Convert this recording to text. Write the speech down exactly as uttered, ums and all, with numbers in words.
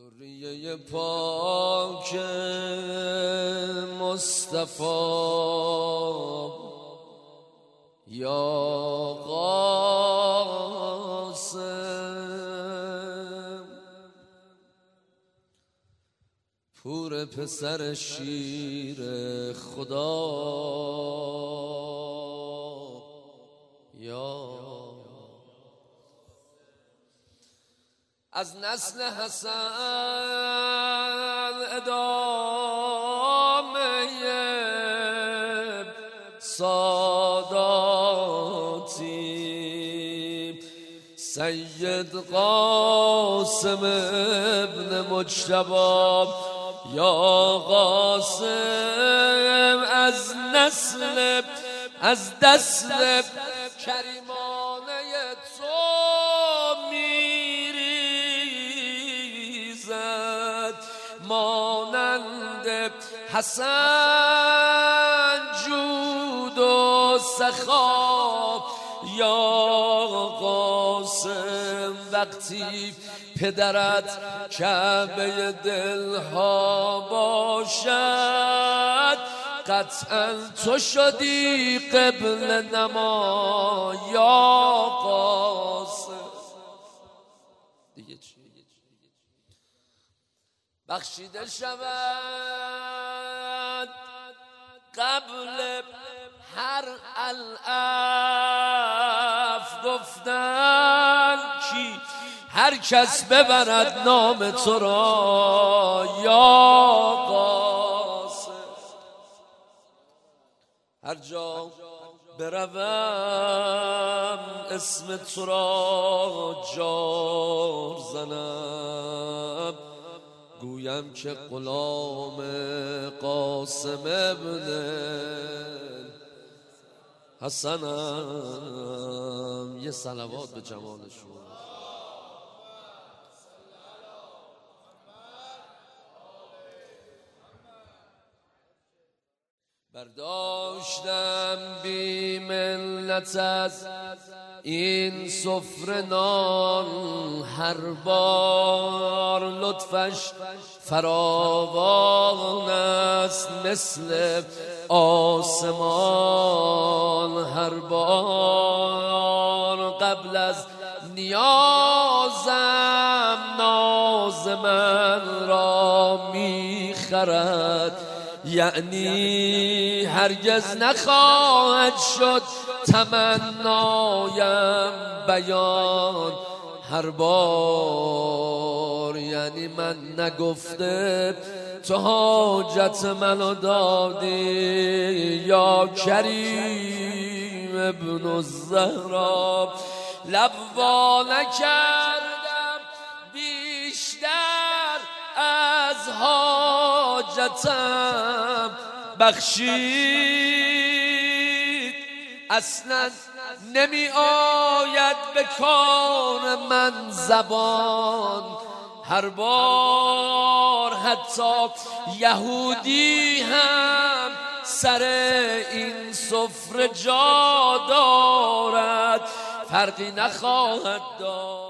ذریه پاک مصطفی یا قاسم، پور پسر شیر خدا یا از نسل حسن ادامه ساداتی سید قاسم ابن مجتبی یا قاسم، از نسل از دست کریمانه تو میریزد، مانند حسن جود و سخا یا قاسم. وقتی پدرت کعبه دلها باشد، قطعا تو شدی قبله نما یا قاسم. دیگه چی؟ بخشیده شود قبل هر الف گفتن کی هر کس ببرد نام تو را یا قاسم. هر جا بروم اسم تو را جار زنم، گویم که غلام قاسم ابن حسنم. یه صلوات به جمالشون. برداشتم بی منت از این سفره نان، هر بار لطفش فراوان است مثل آسمان. هر بار قبل از نیازم ناز من را میخرد، یعنی هرگز نخواهد شد تمنایم بیان. هر بار یعنی من نگفته تو حاجت منو دادی یا کریم ابن الزهرا. لب وا نکردم بیشتر از حاجتم، بخشید اصلا نمی آید به کار من زبان. هر بار حتی یهودی هم سر این سفره جا دارد، فرقی نخواهد داشت.